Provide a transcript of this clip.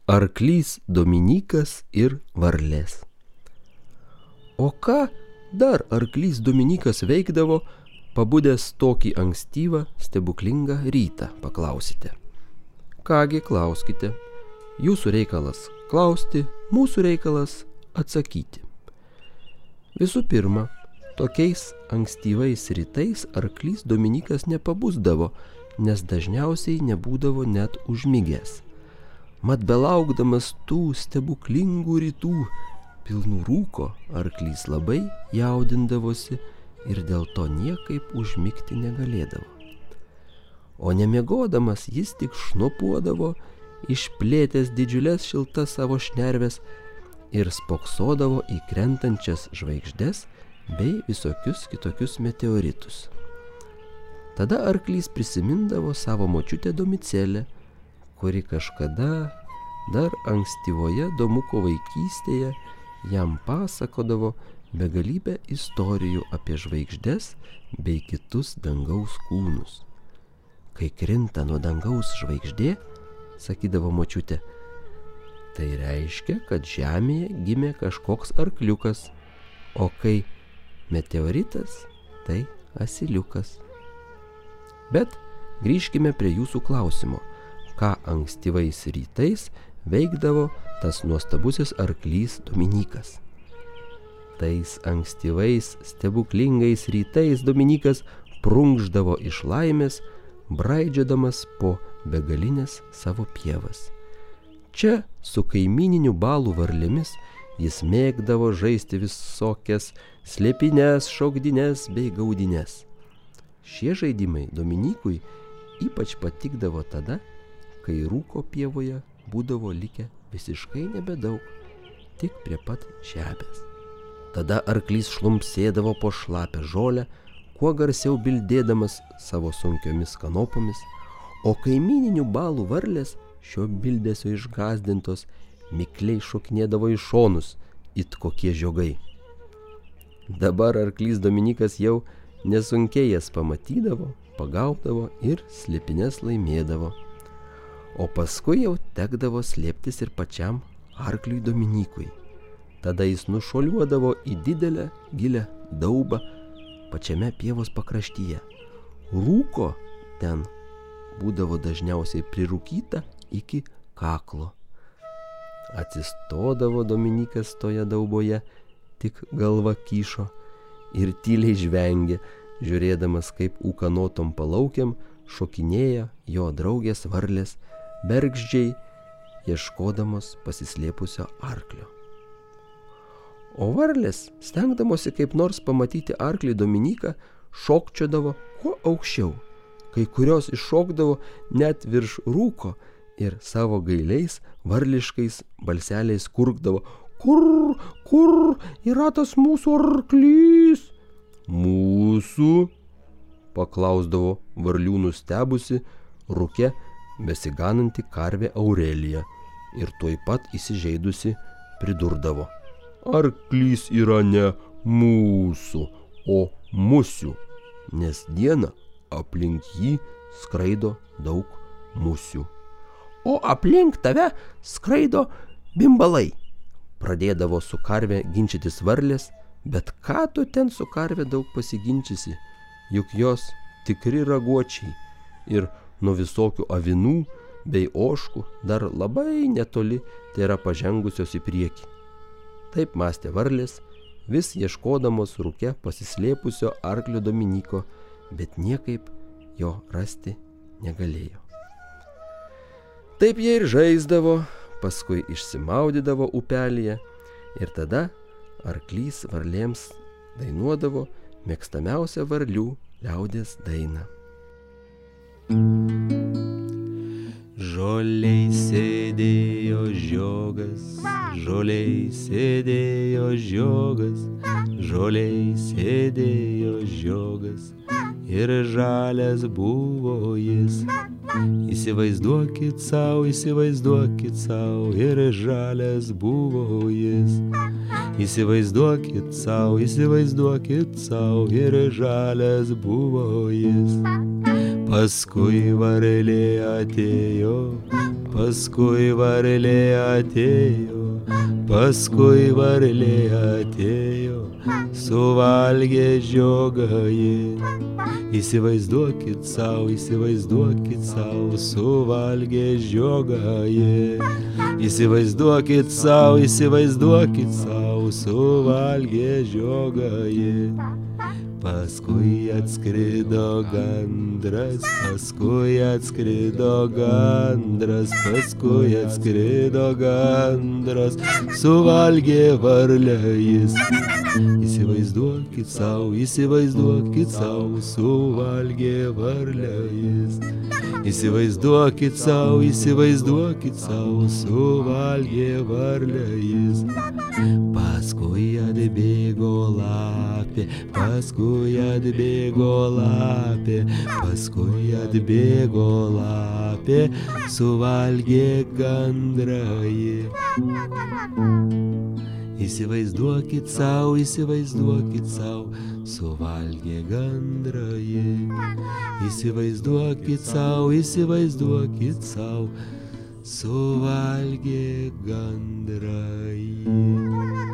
Arklys Dominykas ir varlės. O ką dar arklys Dominykas veikdavo, pabudęs tokį ankstyvą stebuklingą rytą, paklausite. Kągi, klauskite. Jūsų reikalas klausti, mūsų reikalas atsakyti. Visų pirma, tokiais ankstyvais rytais arklys Dominykas nepabusdavo, nes dažniausiai nebūdavo net užmigęs. Mat belaukdamas tų stebuklingų rytų pilnų rūko, arklys labai jaudindavosi ir dėl to niekaip užmigti negalėdavo. O nemiegodamas jis tik šnopuodavo, išplėtęs didžiulės šiltas savo šnerves ir spoksodavo į krentančias žvaigždes bei visokius kitokius meteoritus. Tada arklys prisimindavo savo močiutę Domicelę, kuri kažkada dar ankstyvoje Domuko vaikystėje jam pasakodavo begalybę istorijų apie žvaigždes bei kitus dangaus kūnus. Kai krinta nuo dangaus žvaigždė, sakydavo močiutė, tai reiškia, kad žemėje gimė kažkoks arkliukas, o kai meteoritas, tai asiliukas. Bet grįžkime prie jūsų klausimo, ką ankstyvais rytais veikdavo tas nuostabusis arklys Dominykas. Tais ankstyvais stebuklingais rytais Dominykas prunkšdavo iš laimės, braidžiodamas po begalinės savo pievas. Čia su kaimyninių balų varlėmis jis mėgdavo žaisti visokias slėpines, šokdines bei gaudines. Šie žaidimai Dominykui ypač patikdavo tada, kai rūko pievoje būdavo likę visiškai nebedaug, tik prie pat žemės. Tada arklys šlumpsėdavo po šlapę žolę, kuo garsiau bildėdamas savo sunkiomis kanopomis, o kaimyninių balų varlės šio bildesio išgąsdintos mikliai šokinėdavo į šonus, it kokie žiogai. Dabar arklys Dominykas jau nesunkiai jas pamatydavo, pagaudavo ir slėpines laimėdavo. O paskui jau tekdavo slėptis ir pačiam arkliui Dominykui. Tada jis nušuoliuodavo į didelę, gilią daubą pačiame pievos pakraštyje. Rūko ten būdavo dažniausiai prirūkyta iki kaklo. Atsistodavo Dominykas toje dauboje, tik galva kyšo ir tyliai žvengė, žiūrėdamas, kaip ūkanotom palaukiam šokinėja jo draugės varlės, bergždžiai ieškodamos pasislėpusio arklio. O varlės, stengdamosi kaip nors pamatyti arklį Dominyką, šokčiodavo kuo aukščiau. Kai kurios iššokdavo net virš rūko ir savo gailiais varliškais balseliais kurkdavo: Kur yra tas mūsų arklys? Mūsų? Paklausdavo varlių nustebusi rūke besigananti karvė Aurelija ir tuoj pat įsižeidusi pridurdavo: Arklys yra ne mūsų, o musių, nes dieną aplink jį skraido daug musių. O aplink tave skraido bimbalai. Pradėdavo su karve ginčytis varlės, bet ką tu ten su karve daug pasiginčysi, juk jos tikri raguočiai ir nuo visokių avinų bei ožkų dar labai netoli tai yra pažengusios į priekį. Taip mąstė varlės, vis ieškodamos rūke pasislėpusio arklio Dominyko, bet niekaip jo rasti negalėjo. Taip jie ir žaisdavo, paskui išsimaudydavo upelyje ir tada arklys varlėms dainuodavo mėgstamiausią varlių liaudies dainą. Žolėj sėdėjo žiogas, žolėj sėdėjo žiogas, žolėj sėdėjo žiogas ir žalias buvo jis. Įsivaizduokit sau ir žalias buvo jis. Įsivaizduokit sau ir žalias buvo jis. Paskui varlė atėjo paskui varlė atėjo, paskui varlė atėjo, suvalgė žiogą ji. Įsivaizduokit savo, suvalgė žiogą ji. Įsivaizduokit savo, suvalgė žiogą ji. Paskui atskrido gandras, paskui atskrido gandras, paskui atskrido gandras, suvalgė varlę jis. Įsivaizduokit savo, suvalgė varlę jis. Įsivaizduokit savo, suvalgė varlę jis. Paskui atbėgo lapė, paskui atbėgo lapė, paskui atbėgo lapė, suvalgė gandrą ji. Įsivaizduokit savo, suvalgė gandrą ji. Įsivaizduokit savo, suvalgė gandrą ji.